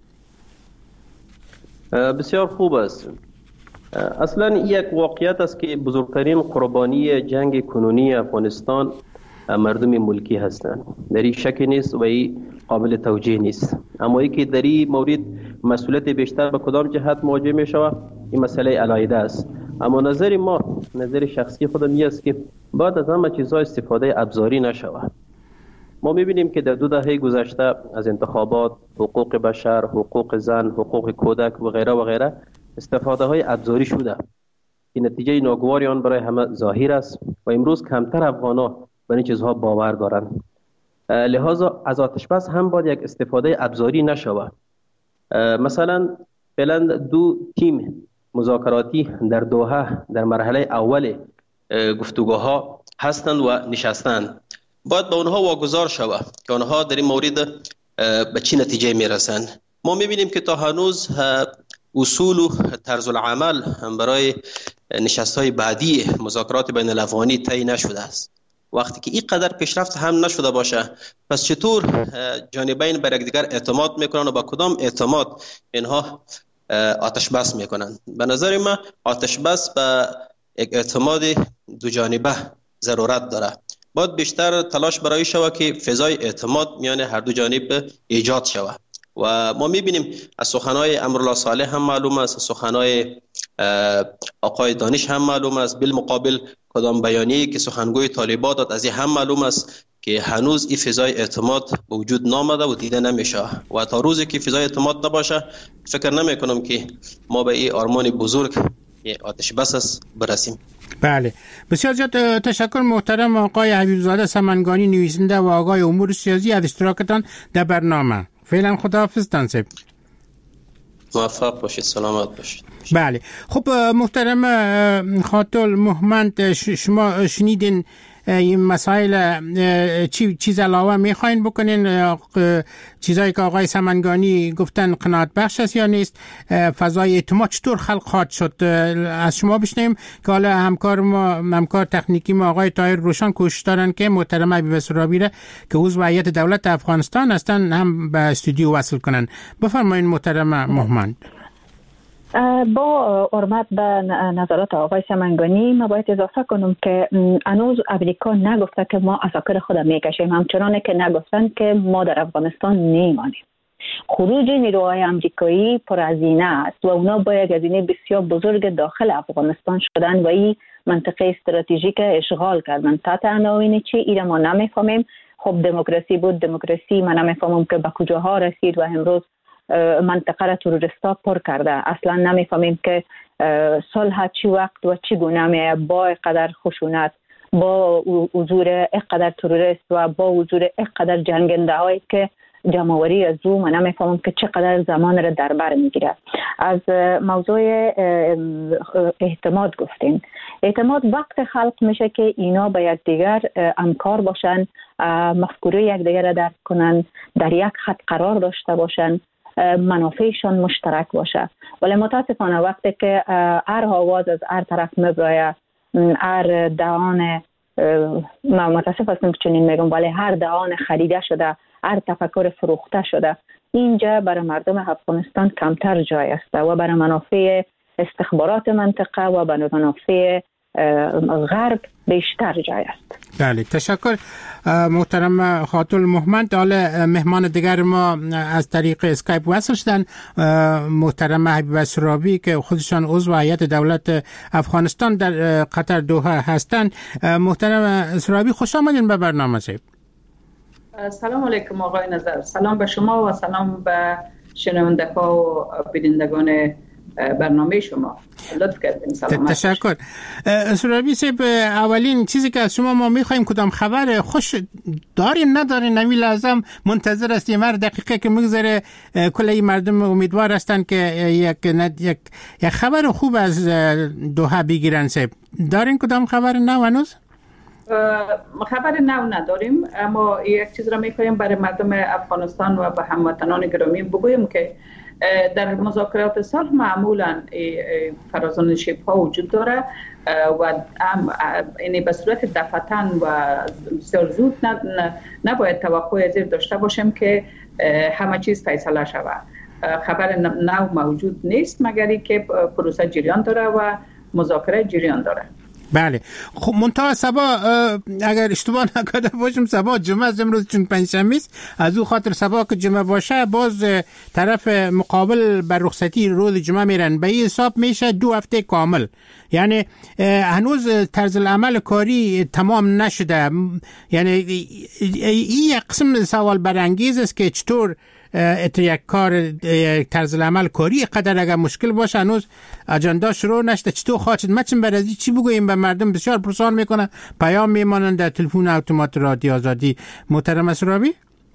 بسیار خوب است. اصلا یک واقعیت است که بزرگترین قربانی جنگ کنونی افغانستان مردم ملکی هستند. در این شک نیست و این قابل توجیه نیست. اما ای که در این مورد مسئولیت بیشتر به کدام جهت مواجه می شود این مسئله علیحده است. اما نظر ما، نظر شخصی خودم این است که بعد از همه چیزها استفاده ابزاری نشود. ما می‌بینیم که در 2 دهه گذشته از انتخابات، حقوق بشر، حقوق زن، حقوق کودک و غیره و غیره استفاده های ابزاری شده که نتیجه ناگواری آن برای همه ظاهر است و امروز کمتر افغان‌ها به این چیزها باور دارند. لذا از آتش بس هم باید یک استفاده ابزاری نشود. مثلا فعلا 2 تیم مذاکراتی در دوحه در مرحله اول گفتگوها هستند و نشستند. باید به اونها واگذار شود که اونها در این مورد به چی نتیجه میرسند. ما میبینیم که تا هنوز اصول و طرز العمل برای نشست‌های بعدی مذاکرات بین الافغانی طی نشده است. وقتی که این قدر پیشرفت هم نشده باشه پس چطور جانبین بر یکدیگر اعتماد میکنن و با کدام اعتماد اینها آتش بس میکنن؟ به نظر من آتش بس به یک اعتماد دو جانبه ضرورت داره. باید بیشتر تلاش برای شود که فضای اعتماد میان هر دو جانب ایجاد شود و ما میبینیم از سخنهای امرالله صالح هم معلوم است، از سخنهای آقای دانش هم معلوم است، بالمقابل کدام بیانیه‌ای که سخنگوی طالبان داد از این هم معلوم است که هنوز این فضای اعتماد به وجود نامده و دیده نمیشه و تا روزی که فضای اعتماد نباشه فکر نمی کنم که ما به این آرمان بزرگ آتش بس برسیم. بله، بسیار زیاد تشکر محترم آقای حبیبزاده سمنگانی، نویسنده و آقای امور سیاسی از اشتراکتان در برنامه. فعلا خداحافظ تنصیب. موفق باشید، سلامت باشید. بله، خب محترم خاطر محمد، شما شنیدین این مسائل چیز علاوه میخواین بکنین؟ چیزایی که آقای سمنگانی گفتن قناعت بخش است یا نیست؟ فضای اعتماد چطور خلق خواهد شد؟ از شما بشنیم که حالا همکار تکنیکی ما آقای طاهر روشن کوشش دارن که محترم حبیب سرابی را که عضو هیئت دولت افغانستان هستن هم به استودیو وصل کنن. بفرمایید محترم محمد. با حرمت به نظرات آقای سمنگانی ما باید اضافه کنم که هنوز امریکا نگفته که ما عساکر خود میکشیم، همچنانه که نگفتن که ما در افغانستان نیمانیم. خروج نیروهای امریکایی پرهزینه است و اونا با یک هزینه بسیار بزرگ داخل افغانستان شدن و این منطقه استراتژیک اشغال کردن. تحت عناوین چی؟ ایره ما نمیفهمیم. خب دموکراسی بود، دموکراسی من نمیفهمم که به کجاها رسید و امروز منطقه را تروریستا پر کرده. اصلا نمیفهمیم که صلح چی وقت و چی گونه میه با اینقدر خشونت، با حضور اینقدر تروریست و با حضور اینقدر جنگنده هایی که جمعوری از او من نمیفهمم که چقدر زمان را در بر میگیره. از موضوع اعتماد گفتین. اعتماد وقت خلق میشه که اینا با یکدیگر همکار باشن، مفکوره یکدیگر را درک کنن، در یک خط قرار داشته باشن، منافعشان مشترک باشه. ولی متاسفانه وقتی که هر آواز از هر طرف میبراید، هر دهان، متاسف هستم که چنین میگم، ولی هر دهان خریده شده، هر تفکر فروخته شده اینجا برای مردم افغانستان کمتر جای است و برای منافع استخبارات منطقه و برای منافع غرب بیشتر جای است. بله، تشکر محترم خاتون المهمند. حالا مهمان دیگر ما از طریق اسکایپ وصل شدن، محترم حبیبه سرابی که خودشان عضو هیئت دولت افغانستان در قطر دوحه هستند. محترم سرابی، خوش آمدین به برنامه. سلام علیکم آقای نظر، سلام به شما و سلام به شنونده ها و بینندگان برنامه شما. لطف کردین. سلامت. تشکر. سرابی صاحب، اولین چیزی که از شما ما میخوایم کدام خبر خوش دارین ندارین نمی لازم منتظر هستیم، هر دقیقه که میگذره کلی مردم امیدوار هستن که یک خبر خوب از دوحه بگیرن. صاحب دارین کدام خبر نو هنوز؟ خبر نو نداریم، اما یک چیز را میخوایم برای مردم افغانستان و به هموطنان گرامی بگویم که در مذاکرات صلح معمولا فرازان شبه‌ها وجود داره و این به صورت دفعتاً و بسیار زود نباید توقع زیر داشته باشیم که همه چیز فیصله شود. خبر نو موجود نیست مگر اینکه پروسه جریان داره و مذاکره جریان داره. بله، خب منتها سبا اگر اشتباه نکرده باشم سبا جمعه از امروز چون پنجشنبه است، از او خاطر سبا که جمعه باشه باز طرف مقابل بر رخصتی روز جمعه میرن، به این حساب میشه 2 هفته کامل. یعنی هنوز طرز العمل کاری تمام نشده. یعنی این قسم سوال برانگیز است که چطور یک کار طرز العمل کاری قدر اگر مشکل باشه هنوز اجندا شروع نشده، چطور خواهد مچن برازی چی بگوییم به مردم؟ بسیار پرسان میکنن، پیام میمانن در تلفن اتومات رادیو آزادی. محترم سرابی،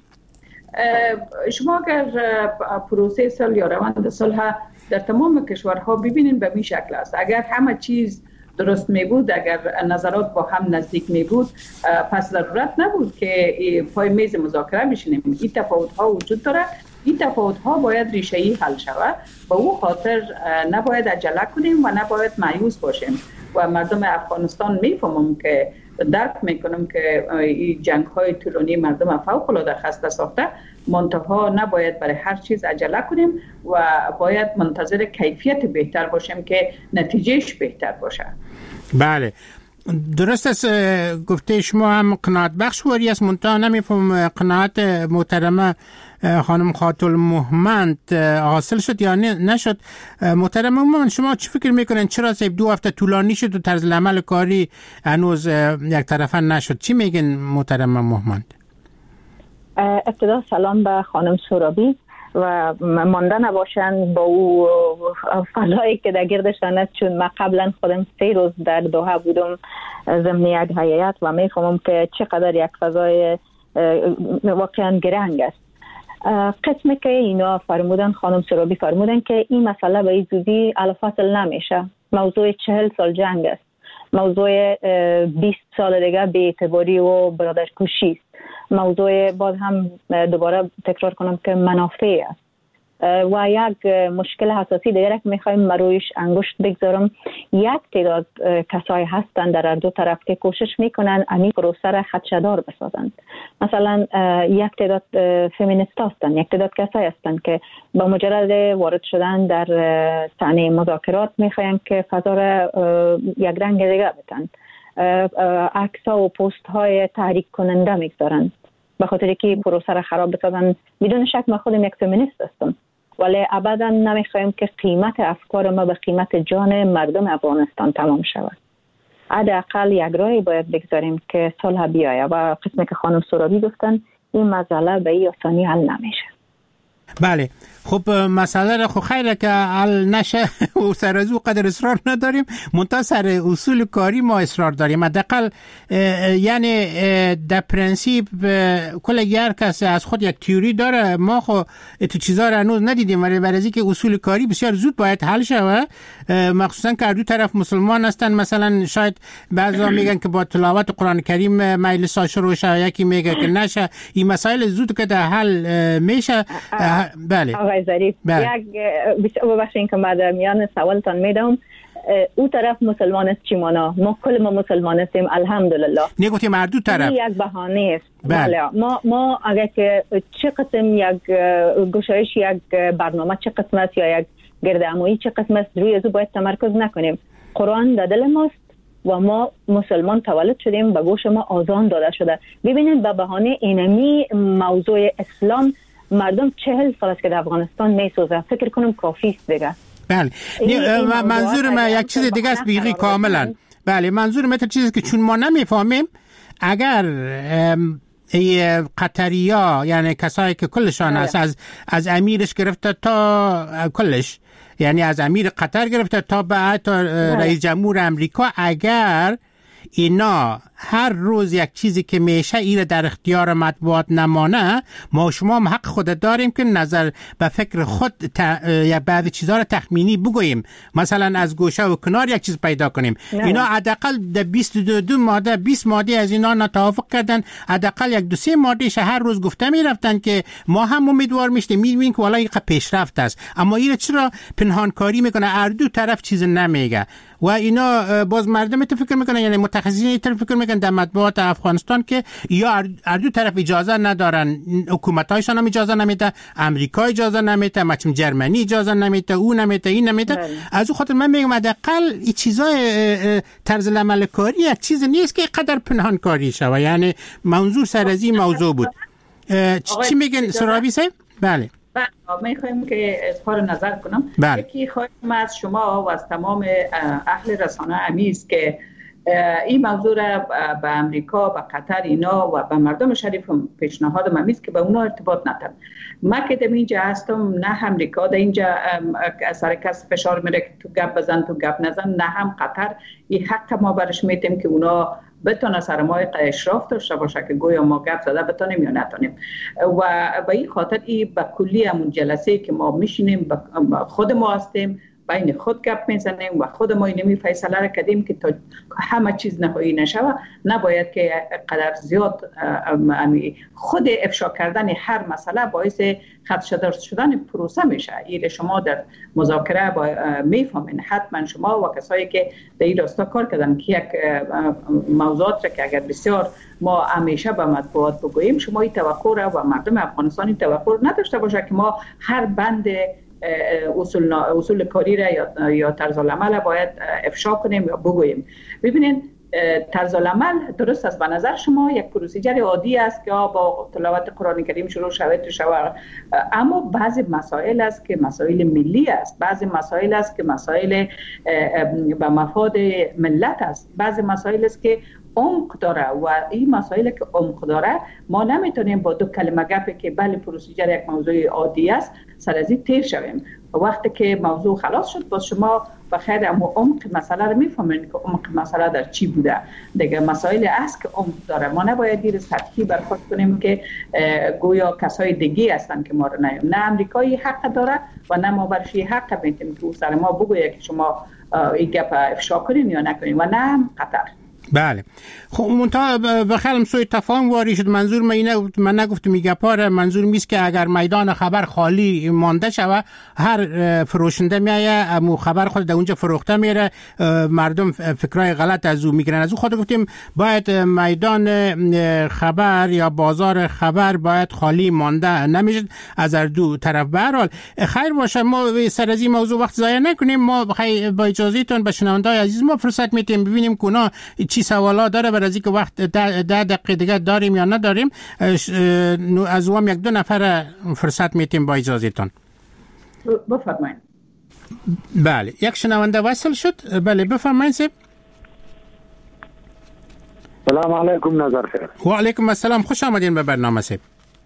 شما اگر پروسه صلح یا روند صلح در تمام کشورها ببینین به این شکل است. اگر همه چیز درست می بود، اگر نظرات با هم نزدیک می بود، پس ضرورت نبود که پای میز مذاکره بشینیم. این تفاوت ها وجود داره، این تفاوت ها باید ریشه‌ای حل شود. به او خاطر نباید عجله کنیم و نباید مایوس باشیم و مردم افغانستان میفهمم که درک میکنم که این جنگ های طولانی مردم فوق العاده خسته ساخته، منتها نباید برای هر چیز عجله کنیم و باید منتظر کیفیت بهتر باشیم که نتیجهش بهتر باشه. بله، درست است. گفته شما هم قناعت بخش واری است، منتها نمیفهم قناعت محترمه خانم خاتون المهمند حاصل شد یا نشد. محترم المهمند، شما چی فکر میکنین چرا 2 هفته طولانی شد و طرز العمل کاری هنوز یک طرفه نشد؟ چی میگن محترم المهمند؟ ابتدا سلام به خانم سرابی و مانده نباشن با او فضایی که در گردشان است، چون من قبلا خودم 3 روز در دوحه بودم ضمن یک هیئت و میفهمم که چقدر یک فضای واقعا گرنگ است. قسمی که اینا فرمودن، خانم سرابی فرمودن که این مسئله به این زودی الفاصل نمیشه. موضوع 40 سال جنگ است، موضوع 20 سال دیگه بی‌اعتباری و برادرکشی است، موضوع باز هم دوباره تکرار کنم که منافع است و یک مشکل حساسی دیگر که میخوایم مرویش انگشت بگذارم. یک تعداد کسای هستن در هر دو طرف که کوشش میکنن این پروسه را خدشه‌دار بسازند. مثلا یک تعداد فمینیست هستن، یک تعداد کسای هستن که با مجرد وارد شدن در صحنه مذاکرات میخواین که فضا را یک رنگ دیگه بدن، عکس‌ها و پست‌های تحریک کننده میگذارن به خاطر که پروسه را خراب بسازن. بدون شک من خودم یک فمینیست هستم، ولی ابدا نمیخوایم که قیمت افکار ما به قیمت جان مردم افغانستان تمام شود. حداقل یک راهی باید بگذاریم که صلح بیاید و قسمی که خانم سرابی گفتن این مسئله به این آسانی حل نمیشه. بله، خب مسئله را خب خیره که حل نشه و سر از او قدر اصرار نداریم، منتها سر اصول کاری ما اصرار داریم. حداقل یعنی در پرنسیپ کل هر کس از خود یک تئوری داره. ما خب تو چیزا را هنوز ندیدیم، ولی برای اینکه اصول کاری بسیار زود باید حل شود، مخصوصا که دو طرف مسلمان هستن. مثلا شاید بعضا میگن که با تلاوت قرآن کریم مجلس شروع شه، یکی میگه که نشه. این مسائل زود که در حل میشه. بله آقای ظریف، یک ببخشید که من در میان سوالتان میدم. او طرف مسلمان است چی ما کل ما مسلمان هستیم الحمدلله. نگفتیم هر دو طرف یک بهانه است. بله ما اگر که چه قسم یک گشایش یک برنامه چه قسم است یا یک گردهمایی چه قسم است روی ازو باید تمرکز نکنیم. قرآن در دل ماست و ما مسلمان تولد شدیم، به گوش ما آذان داده شده. ببینید به بهانه اینمی موضوع اسلام مردم 40 سال است که در افغانستان میسوزه، فکر کنم کافی است دیگه. بله منظور من یک چیز دیگه است بیغی کاملا. بله منظور من چیزی که چون ما نمیفهمیم اگر قطریا یعنی کسایی که کلشان است از امیرش گرفته تا کلش، یعنی از امیر قطر گرفته تا بعد تا رئیس جمهور امریکا، اگر اینا هر روز یک چیزی که میشه این در اختیار مطبوعات نمانه، ما شما هم حق خود داریم که نظر به فکر خود یا بعضی چیزها رو تخمینی بگوییم، مثلا از گوشه و کنار یک چیز پیدا کنیم. اینا حداقل در 22 ماده 20 ماده از اینا نتوافق کردن، حداقل یک دو سه ماده هر روز گفته میرفتن که ما هم امیدوار میشیم میبینیم که والا این پیشرفت است، اما این چرا پنهانکاری میکنه، هر دو طرف چیز نمیگه و اینا باز مردم فکر میکنن، یعنی متخصصین فکر میکنن در مطبوعات افغانستان که یا هر دو طرف اجازه ندارن، حکومتایشان هم اجازه نمیده، امریکا اجازه نمیده، مثلا جرمنی اجازه نمیده، او نمیده، این نمیده. از اون خاطر من میگم حداقل این چیزای طرز العمل کاری یک چیز نیست که قدر پنهان کاری شوه. یعنی موضوع سر از این موضوع بود. چی میگن سرابی صاحب؟ بله میخوایم که اظهار نظر کنم. یکی خواهیم از شما و از تمام اهل رسانه امیز که این موضوع را به امریکا، به قطر اینا و به مردم شریف پیشنهاد امیز که به اونا ارتباط ندارم. ما که در اینجا هستم، نه امریکا در اینجا سر کس فشار میره که تو گپ بزن تو گپ نزن، نه هم قطر. این حق ما برش میتیم که اونا بتونه سر ما اشراف داشته باشه که گویا ما گپ زده بتونیم یا نتونیم. و به این خاطر این به کلی همون جلسه که ما میشینیم خود ما هستیم، بین خود گپ میزنیم و خود ما اینمی فیصله را کردیم که تا همه چیز نهایی نشوه، نباید که قدر زیاد خود افشا کردن هر مسئله باعث خدشه شدن پروسه میشه. این شما در مذاکره میفهمین حتما شما و کسایی که در این راستا کار کردن که یک موضوعات را که اگر بسیار ما همیشه به مطبوعات بگوییم، شما این توقع را و مردم افغانستانی توقع نداشته باشه که ما هر بند اصول کاری را یا طرز العمل باید افشا کنیم یا بگوییم. ببینید طرز العمل درست است به نظر شما یک پروسیجر عادی است که با تلاوت قرآن کریم شروع شود، اما بعضی مسائل است که مسائل ملی است، بعضی مسائل است که مسائل به مفاد ملت است، بعضی مسائل است که عمق داره و این مسائل که عمق داره ما نمیتونیم با دو کلمه گپی که بله پروسیجر یک موضوع عادی است سر از این تیر شویم. وقتی که موضوع خلاص شد باز شما بخیر اما عمق مسئله رو میفهمین که عمق مسئله در چی بوده. دیگه مسائل است که عمق داره، ما نباید دیر سطحی برخورد کنیم که گویا کسای دیگه هستن که ما رو نیم. نه امریکایی حق داره و نه ما برشی حق میتیم که او سر ما بگویه که شما این گپ افشا کنین یا نکنین و نه قطر. بله خب منتها بخیرم سوی تفاهم واری شد. منظور من نگفتم میگه منظور میست که اگر میدان خبر خالی مانده شوه هر فروشنده میایه امو خبر خود در اونجا فروخته میره، مردم فکرای غلط از او میگیرن. از او خود گفتیم باید میدان خبر یا بازار خبر باید خالی مانده نمیشه از هر دو طرف. به هر حال خیر باشه، ما سر از این موضوع وقت ضایع نکنیم. ما با اجازهتون به شنونده‌های عزیز ما فرصت میدیم ببینیم که اونا چی سوالا داره، برای اینکه وقت 10 دقیقه دیگه داریم یا نداریم. از وام یک دو نفر فرصت میتیم با اجازهتون. بفرمایید. بله یک شنونده وصل شد. بله بفرمایید سب. سلام علیکم نظر خیر. و علیکم السلام، خوش آمدین به برنامه سب.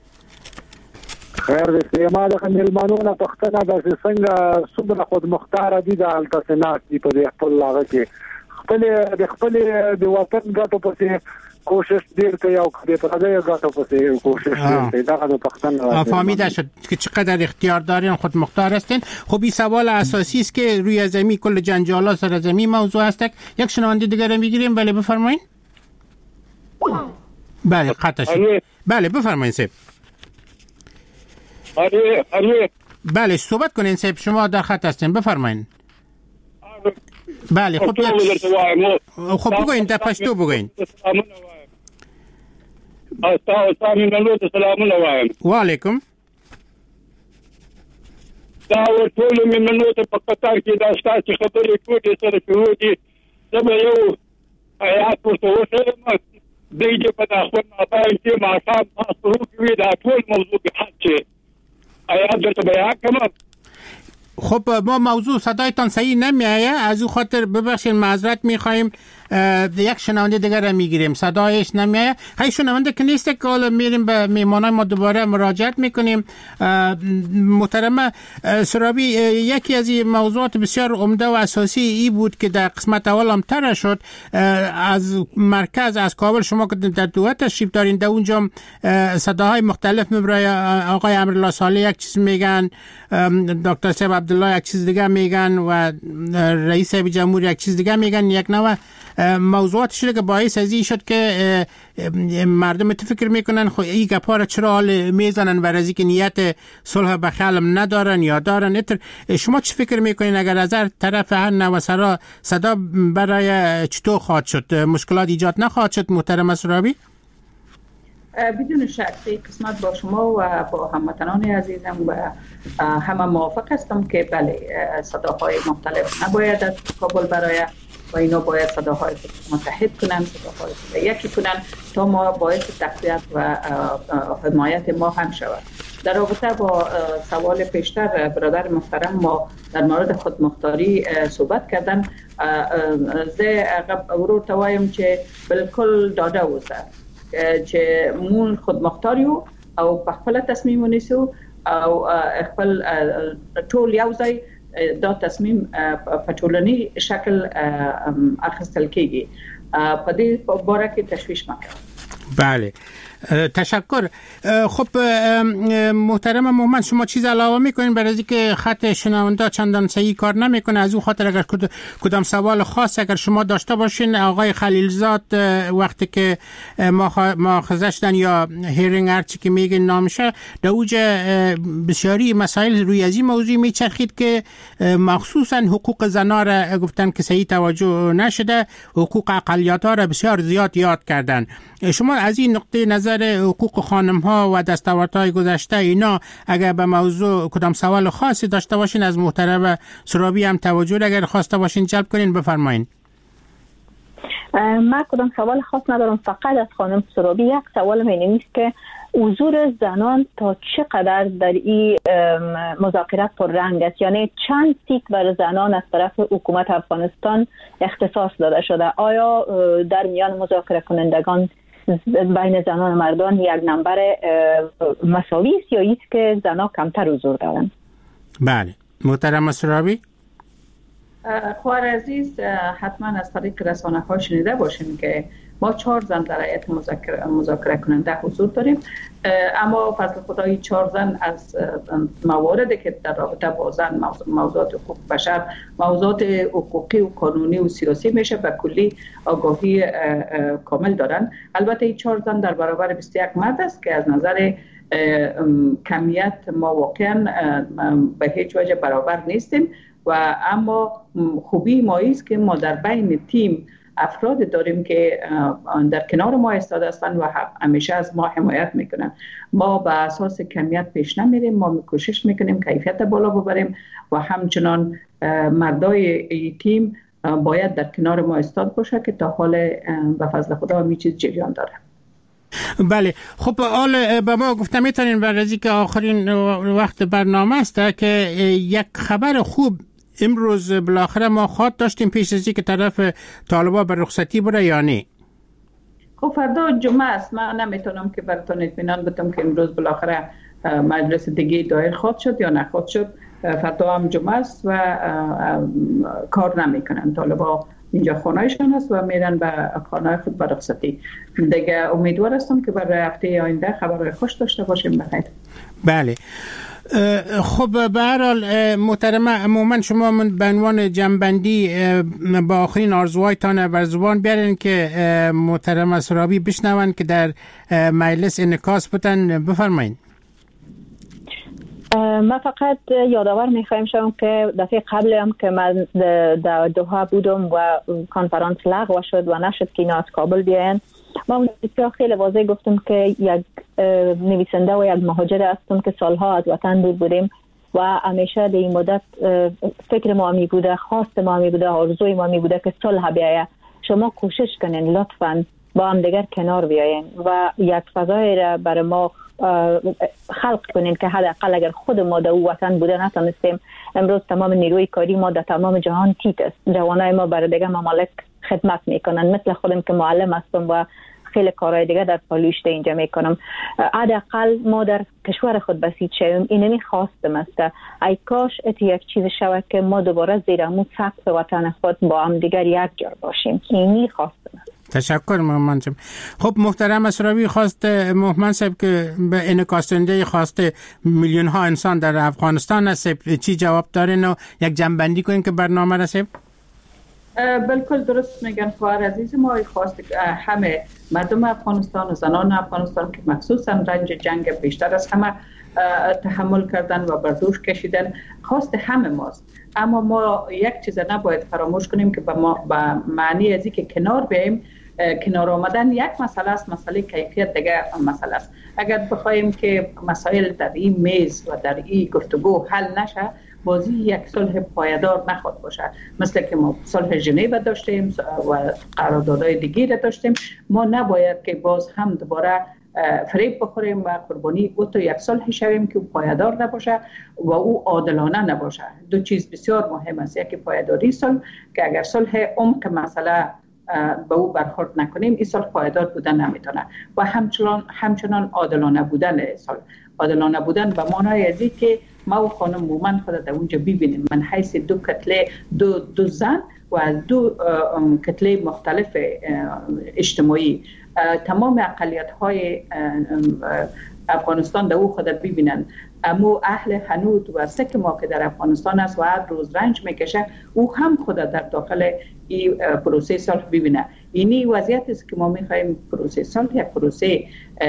خیر دې ما د ملمانونو پښتنه د څنګه څومره خود مختار دي د التسنات دی په خپل لاغه کې خپل د وطن ګټو پسې کوشش ډیر کوي او د پردې ګټو پسې کوشش کوي. دا د پښتنه فهمیده شد که چقدر اختیار دارین، خود مختار هستین. خب این سوال اساسی است که روی زمین کل جنجالا سر زمین موضوع است. یک شنونده دیگر رو میگیریم. بله بفرمایید. بله قطع شد. بله بفرمایید سب. بله صحبت کنین سب، شما در خط هستین، بفرمایید. بله خب بگوین در پشتو بگوین. و علیکم. دا ټول مېلمنو ته په قطار کې دا ستاسو خبرې کوټې سره شروع دي. زه به یو آیات ورته وښیم. دوی چې په خپل مابین کې ماښام شروع کوي دا ټول موضوع به حل شي. آیات درته بیان کړم. خب ما موضوع صدایتان صحیح نمیایه، از او خاطر ببخشید معذرت میخوایم. یک شنونده دیگر را میگیریم، صدایش نمیایه. های شنونده که نیست که حالا میریم به میمانای ما دوباره مراجعت میکنیم. محترم سرابی، یکی از این موضوعات بسیار عمده و اساسی ای بود که در قسمت اول هم طرح شد. از مرکز از کابل شما که در دوحه تشریف دارین، در اونجا صداهای مختلف میبره. آقای امرالله صالح یک چیز میگن، دکتر صاحب عبدالله یک چیز دیگه میگن و رئیس جمهوری یک چیز دیگه میگن. یک نوع موضوعات شده که باعث از این شد که مردم فکر میکنن خب این گپا را چرا حال میزنن و از اینکه نیت صلح به خیالم ندارن یا دارن. شما چی فکر میکنین اگر از هر طرف هر نوع صدا برای چطور خواهد شد؟ مشکلات ایجاد نخواهد شد محترم سرابی؟ بدون شک قسمت با شما و با هموطنان عزیزم و همه موافق هستم که بله صداهای مختلف نباید از کابل برای و اینا باید صداهای متحد کنن، صداهای یکی کنن تا ما باعث تقویت و حمایت ما هم شود. در رابطه با سوال پیشتر برادر محترم ما در مورد خودمختاری صحبت کردن، زه ورور توایم چې بالکل داده اوسه چې مون خودمختاریو او په خپل تصمیم ونیسو او خپل ټول یو ځای دا تصمیم په ټولنی شکل اخیستل کیږي. په دې باره کې تشویش مکه. بله تشکر. خب محترم محمد شما چیز علاوه میکنین برای اینکه خط شنونده چندان صحیح کار نمیکنه؟ از اون خاطر اگر کدام سوال خاص اگر شما داشته باشین، آقای خلیلزاد وقتی که مؤاخذه شدن یا هیرینگ هرچی که میگن نامشه، در اوج بسیاری مسائل روی از این موضوع میچرخید که مخصوصا حقوق زنا را گفتن که صحیح توجه نشده، حقوق اقلیت ها را بسیار زیاد یاد کردن. شما از این نقطه نظر حقوق خانم ها و دستاوردهای گذشته اینا اگر به موضوع کدام سوال خاصی داشته باشین از محترم سرابی هم توجه اگر خواسته باشین جلب کنین بفرمایین. من کدام سوال خاص ندارم، فقط از خانم سرابی یک سوال مینیست که حضور زنان تا چقدر در این مذاکرات پر رنگ است، یعنی چند سیت بر زنان از طرف حکومت افغانستان اختصاص داده شده؟ آیا در میان مذاکره کنندگان بین زنان و مردان یک نمبر مساوی است یا ایست که زنان کمتر حضور دارند؟ بله محترم سرابی. خواهر عزیز حتما از طریق رسانه ها شنیده باشیم که ما 4 زن در هیئت مذاکره کننده حضور داریم، اما فضل خدای 4 زن از مواردی که در رابطه با زن موضوعات حقوق بشر، موضوعات حقوقی و قانونی و سیاسی میشه به کلی آگاهی کامل دارن. البته این 4 زن در برابر 21 مرد است که از نظر کمیت ما واقعا به هیچ وجه برابر نیستیم و اما خوبی ما است که ما در بین تیم افراد داریم که در کنار ما ایستاده هستند و همیشه از ما حمایت میکنن. ما به اساس کمیت پیش نمیریم، ما کوشش میکنیم کیفیت بالا ببریم و همچنان مردای تیم باید در کنار ما ایستاد باشه که تا حال به فضل خدا همین چیز جریان داره. بله خب حال به ما گفتم میتونین برای که آخرین وقت برنامه است که یک خبر خوب امروز بالاخره ما خواد داشتیم پیش از که طرف طالبا به رخصتی بره یا نه؟ خب فردا جمعه است، من نمیتونم که براتون اطمینان بدم که امروز بالاخره مجلس دیگه دایر خواد شد یا نخواد شد. فردا هم جمعه است و کار نمیکنن طالبا، اینجا خانهشان هست و میرن به خانه خود به رخصتی. دیگه امیدوار هستم که برای هفته آینده خبر خوش داشته باشیم. بخیر. بله خب به هر حال محترم عموما شما به عنوان جنبندی با آخرین آرزوهایتان بر زبان بیارین که محترم سرابی بشنون که در مجلس انعکاس بتن. بفرمایید. من فقط یادآور میخوایم شوم که دفعه قبل هم که من در دوحه بودم و کنفرانس لغو شد و نشد که اینا از کابل بیاین. ما بسیار خیلی واضح گفتم که یک نویسنده و یک مهاجر هستم که سالها از وطن دور بودیم و همیشه در این مدت فکر ما می بوده، خواست ما می بوده، آرزوی ما می بوده که صلح بیایه. شما کوشش کنین لطفاً با هم دیگر کنار بیاین و یک فضای را برای ما خلق کنین که حداقل اگر خود ما در وطن بوده نتونستیم، امروز تمام نیروی کاری ما در تمام جهان تیت است. جوانای ما برای دیگر ممالک خدمت میکنن، مثل خودم که معلم هستم و خیلی کارهای دیگه در پالوشته اینجا میکنم. حداقل ما در کشور خود بسیط شویم، اینمی خواستم است. ای کاش یک چیز شود که ما دوباره زیر همون سقف وطن خود با هم دیگر یک جور باشیم. اینی خواستم است. تشکر مهمان صاحب. خب محترم اسراوی، خواست مهمان صاحب که به انعکاسنده خواست میلیون ها انسان در افغانستان است، چی جواب دارین و یک جنبندی کنین که برنامه رسید؟ بالکل درست میگن خواهر عزیز. ما خواست همه مردم افغانستان و زنان افغانستان که مخصوصا رنج جنگ بیشتر از همه تحمل کردن و برداشت کشیدن، خواست همه ماست. اما ما یک چیز نباید فراموش کنیم که با معنی از اینکه کنار بیاییم، کنار آمدن یک مسئله است، مسئله کیفیت دیگه مسئله است. اگر بخوایم که مسائل در این میز و در این گفتگو حل نشه، بازی یک صلح پایدار نخواهد باشه. مثل که ما صلح ژنو داشتیم و قراردادهای دیگه داشتیم، ما نباید که باز هم دوباره فریب بخوریم و قربانی او تو یک صلح شویم که پایدار نباشه و او عادلانه نباشه. دو چیز بسیار مهم است، یکی پایداری صلح که اگر صلح عمق مسئله به او برخورد نکنیم، این صلح پایدار بودن نمیتونه. و همچنان عادلانه بودن صلح، عادلانه بودن به معنای ازی که ما و خانم مومن خود در اونجا ببینیم من حیث دو کتله دو زن و از دو کتله مختلف اجتماعی تمام اقلیت های افغانستان در او خود ببینن. امو اهل حنود و سک ما که در افغانستان است و هر روز رنج میکشه، او هم خود در داخل این پروسه صلح ببینه. اینی وضعیت است که ما میخوایم پروسه صلح یک پروسه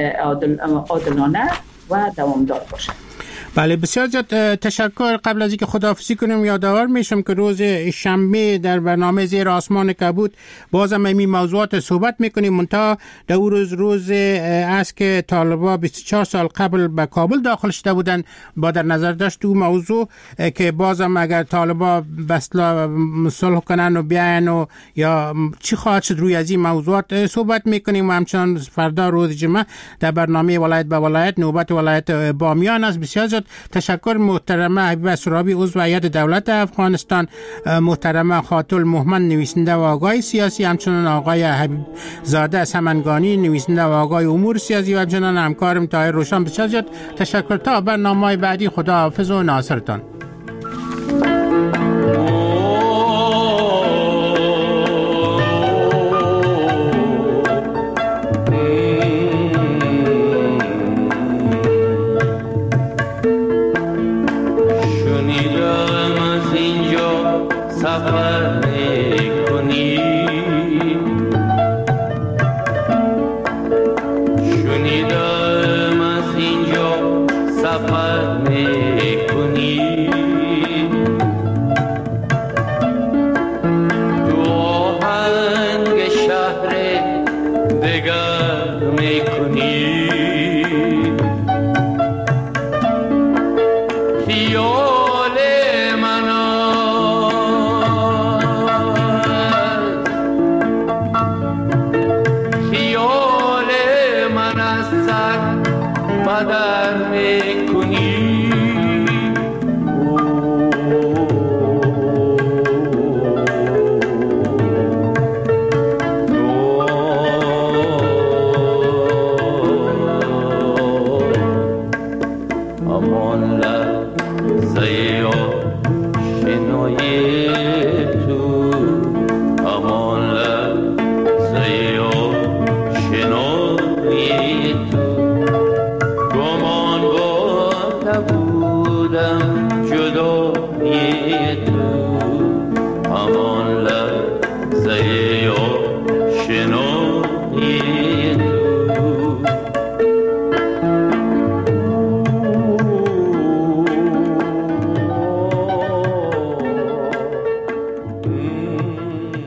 عادلانه و دوامدار باشه. بله، بسیار زیاد تشکر. قبل از اینکه خداحافظی کنیم یادآور میشم که روز شنبه در برنامه زیر آسمان کبود بازم این موضوعات صحبت میکنیم. منتها در اون روز است که طالبا 24 سال قبل به کابل داخل شده بودن، با در نظر داشت اون موضوع که بازم اگر طالبا بسلا صلح کنن و بیاین و یا چی خواهد شد، روی از این موضوعات صحبت میکنیم. و همچنان فردا روز جمعه در برنامه ولایت به ولایت نوبت ولایت بامیان است. بسیار زیاد تشکر محترمه حبیبه اسرابی عضو هیئت دولت افغانستان، محترمه خاتل محمد نویسنده و آقای سیاسی، همچنان آقای حبیب زاده سمنگانی نویسنده و آقای امور سیاسی و همچنان همکارم طاهر روشن. بسیار زیاد تشکر. تا برنامه بعدی خدا حافظ و ناصرتان.